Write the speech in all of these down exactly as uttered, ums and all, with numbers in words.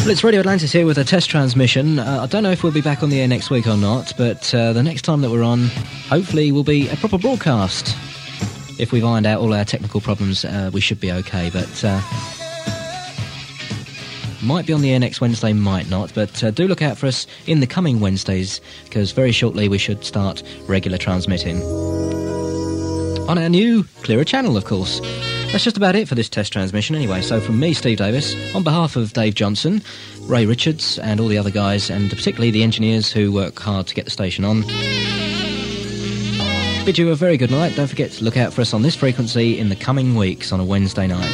Well, it's Radio Atlantis here with a test transmission. Uh, I don't know if we'll be back on the air next week or not, but uh, the next time that we're on, hopefully, will be a proper broadcast. If we've ironed out all our technical problems, uh, we should be okay, but uh, might be on the air next Wednesday, might not, but uh, do look out for us in the coming Wednesdays, because very shortly we should start regular transmitting. On our new, clearer channel, of course. That's just about it for this test transmission anyway. So from me, Steve Davis, on behalf of Dave Johnson, Ray Richards and all the other guys, and particularly the engineers who work hard to get the station on, bid you a very good night. Don't forget to look out for us on this frequency in the coming weeks on a Wednesday night.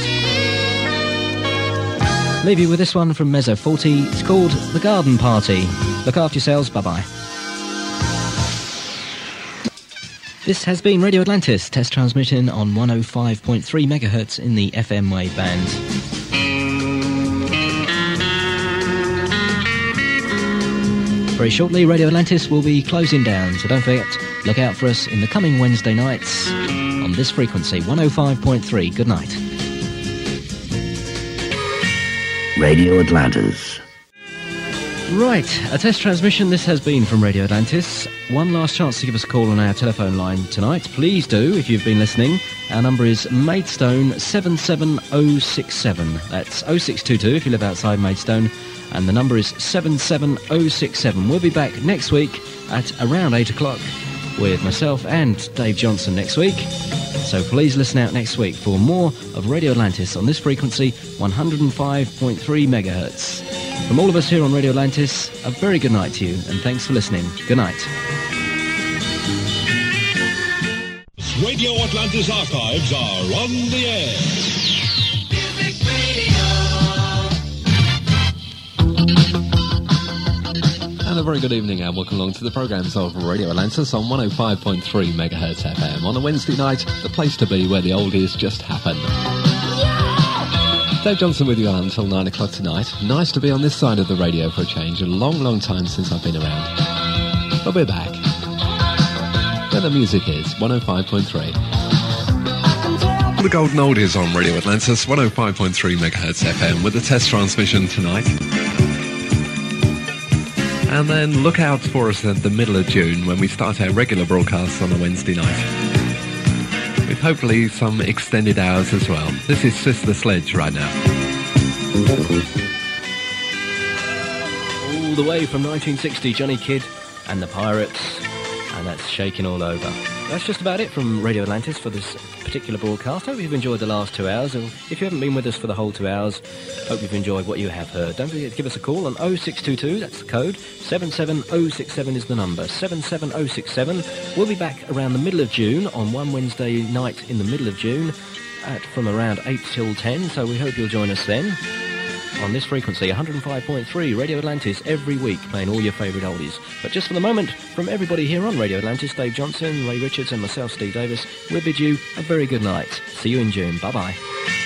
Leave you with this one from Mezzo forty. It's called The Garden Party. Look after yourselves. Bye-bye. This has been Radio Atlantis, test transmitting on one oh five point three megahertz in the F M wave band. Very shortly, Radio Atlantis will be closing down, so don't forget, look out for us in the coming Wednesday nights on this frequency, one oh five point three. Good night. Radio Atlantis. Right, a test transmission. This has been from Radio Atlantis. One last chance to give us a call on our telephone line tonight. Please do, if you've been listening. Our number is Maidstone seven seven oh six seven. That's oh six two two if you live outside Maidstone. And the number is seven seven oh six seven. We'll be back next week at around eight o'clock with myself and Dave Johnson next week. So please listen out next week for more of Radio Atlantis on this frequency, one oh five point three megahertz. From all of us here on Radio Atlantis, a very good night to you, and thanks for listening. Good night. Radio Atlantis archives are on the air. Music Radio. And a very good evening and welcome along to the programmes of Radio Atlantis on one oh five point three megahertz F M. On a Wednesday night, the place to be where the oldies just happen. Dave Johnson with you until nine o'clock tonight. Nice to be on this side of the radio for a change. A long, long time since I've been around. But we're back. Where the music is, one oh five point three. The Golden Oldies on Radio Atlantis, one oh five point three megahertz F M with a test transmission tonight. And then look out for us at the middle of June when we start our regular broadcasts on a Wednesday night. With hopefully some extended hours as well. This is Sister Sledge right now. All the way from nineteen sixty, Johnny Kidd and the Pirates, and that's shaking all over. That's just about it from Radio Atlantis for this particular broadcast. Hope you've enjoyed the last two hours, and if you haven't been with us for the whole two hours, hope you've enjoyed what you have heard. Don't forget to give us a call on oh six two two, that's the code, seven seven oh six seven is the number, seven seven oh six seven. We'll be back around the middle of June, on one Wednesday night in the middle of June, at from around eight till ten, so we hope you'll join us then. On this frequency, one oh five point three, Radio Atlantis, every week, playing all your favourite oldies. But just for the moment, from everybody here on Radio Atlantis, Dave Johnson, Ray Richards and myself, Steve Davis, we bid you a very good night. See you in June. Bye-bye.